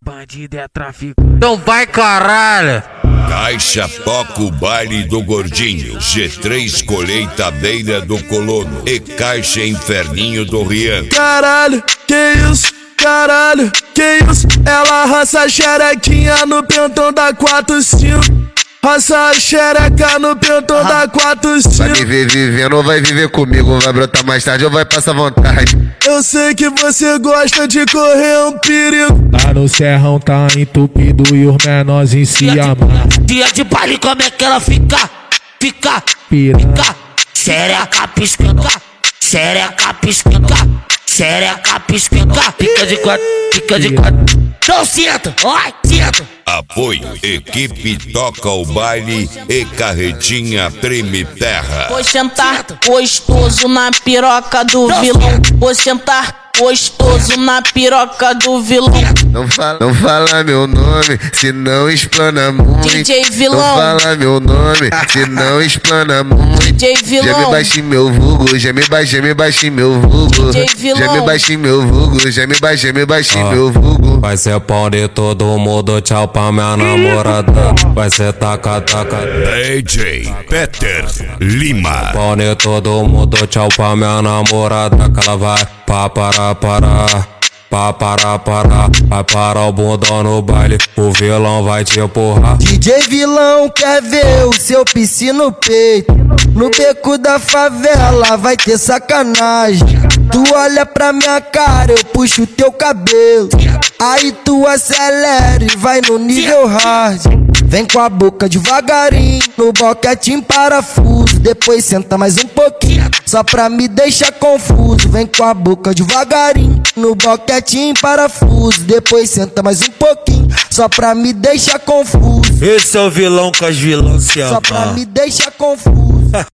bandido é traficante. Então vai, caralho! Caixa toca o baile do gordinho, G3 colheita à beira do colono e Caixa inferninho do Rian. Caralho, que isso? Caralho, que isso? Ela raça xerequinha no pentão da 45. Raça xereca no pentão da 45. Vai me ver vivendo ou vai viver comigo? Vai brotar mais tarde ou vai passar vontade? Eu sei que você gosta de correr um perigo. Lá no serrão tá entupido e os menorzinhos se amam. Dia de baile, como é que ela fica? Fica, Piranha. xereca piscando, xereca piscando, xereca piscando. Fica de quatro, fica de quatro. Não senta, vai, senta. Apoio, equipe toca o baile e carretinha treme terra. Vou sentar gostoso na piroca do vilão. Vou sentar gostoso na piroca do vilão. Não fala meu nome, senão explana muito. DJ vilão. Não fala meu nome, senão explana muito. DJ vilão. Já me baixei meu vulgo, já me baixei meu vulgo. DJ vilão. Já me baixei meu vulgo, já me baixei meu vulgo. Vai ser pau de todo mundo, tchau pra minha namorada. Vai ser taca, taca. DJ Peter Lima. Pau de todo mundo, tchau pra minha namorada. Que ela vai parar. Vai parar o bundão no baile, o vilão vai te empurrar. DJ vilão quer ver o seu piscina no peito. No beco da favela vai ter sacanagem. Tu olha pra minha cara, eu puxo teu cabelo. Aí tu acelera e vai no nível hard. Vem com a boca devagarinho, no boquetinho parafuso. Depois senta mais um pouquinho, só pra me deixar confuso. Vem com a boca devagarinho, no boquetinho parafuso. Depois senta mais um pouquinho, só pra me deixar confuso. Esse é o vilão com as vilãs se Só pra amam. me deixar confuso.